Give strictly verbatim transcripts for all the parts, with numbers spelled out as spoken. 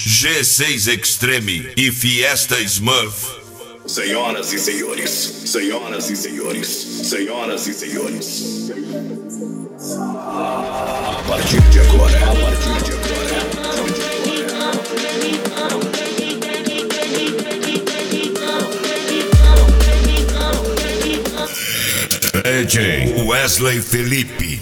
G seis Extreme e Fiesta Smurf. Senhoras e senhores, senhoras e senhores, senhoras e senhores. A partir de agora, a partir de agora, D J Wesley Felipe.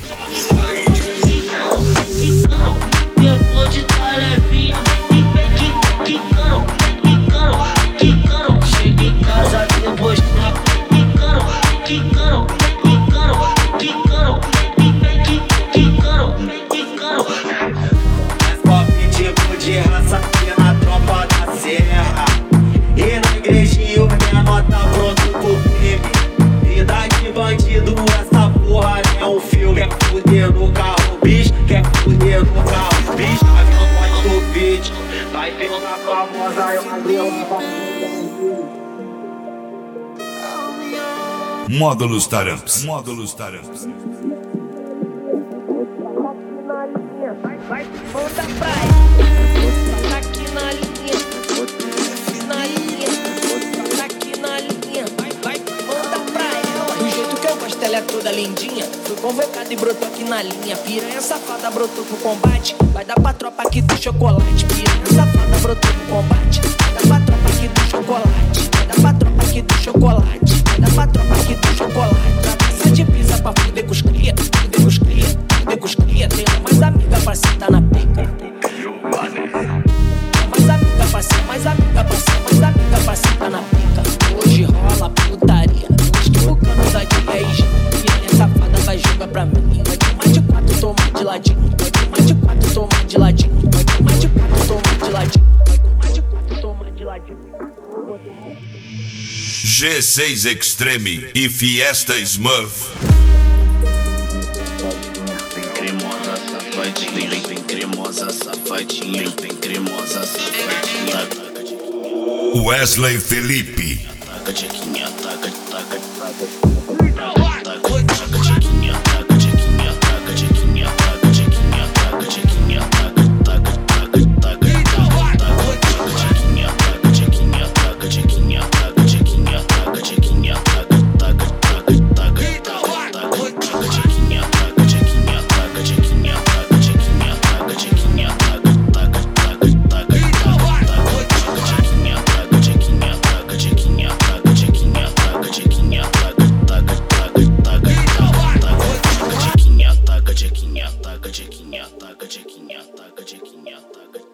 Depois de dar levinha, quicando, quicando, quicando. Chega em casa depois quicando, quicando, quicando, quicando, quicando, quicando. É pop tipo de raça aqui na tropa da serra. E na igrejinha o menor tá pronto pro crime. Vida de bandido, essa porra é um filme. Quer fuder no carro, bicho, quer fuder no carro, bicho. Avião pode do vídeo, vai pegar famosa, eu abriu. Módulos Taramps. Módulos Taramps. Vai, volta praia. Tá aqui na linha. Na linha. Tá aqui na linha. Vai, vai, volta praia. Do jeito que eu gosto, ela é toda lindinha. Fui convocado e brotou aqui na linha. Piranha safada brotou pro combate. Vai dar pra tropa aqui do chocolate. Piranha safada brotou pro combate. Vai dar pra tropa aqui do chocolate. Vai dar pra tropa aqui do chocolate. Vai dar pra tropa aqui do chocolate. Travessa de pizza pra fuder com os cria. Fuder com os cria. Fuder com os cria. Tem mais amiga pra sentar na pica. Mais amiga pra ser, mais amiga pra ser, mais amiga pra sentar na pica. Hoje rola putaria. Hoje que o cano da D R G. Piranha safada vai jogar pra mim. Vai tomar de quatro, tomar de ladinho. Vai tomar de quatro, tomar de ladinho. Vai tomar de quatro, tomar de ladinho. Vai tomar de quatro, tomar de ladinho. G seis Extreme e Fiesta Smurf. Vem cremosa, safadinha, vem, vem cremosa, safadinha, vem cremosa, safadinha. Wesley Felipe. Taca chequinha, taca, taca, taca. Taca chequinha, taca chequinha, taca chequinha, taca chequinha, taca chequinha, taca, taca, taca, taca. Taca chequinha, taca chequinha, taca chequinha, taca chequinha, taca chequinha, taca, taca, taca, taca. Taca chequinha, taca chequinha, taca chequinha, taca chequinha, taca chequinha, taca, taca, taca, taca. Taca chequinha, taca chequinha, taca chequinha, taca chequinha, taca chequinha, taca, taca, taca, taca. Taca chequinha, taca chequinha, taca chequinha, taca chequinha, taca chequinha, taca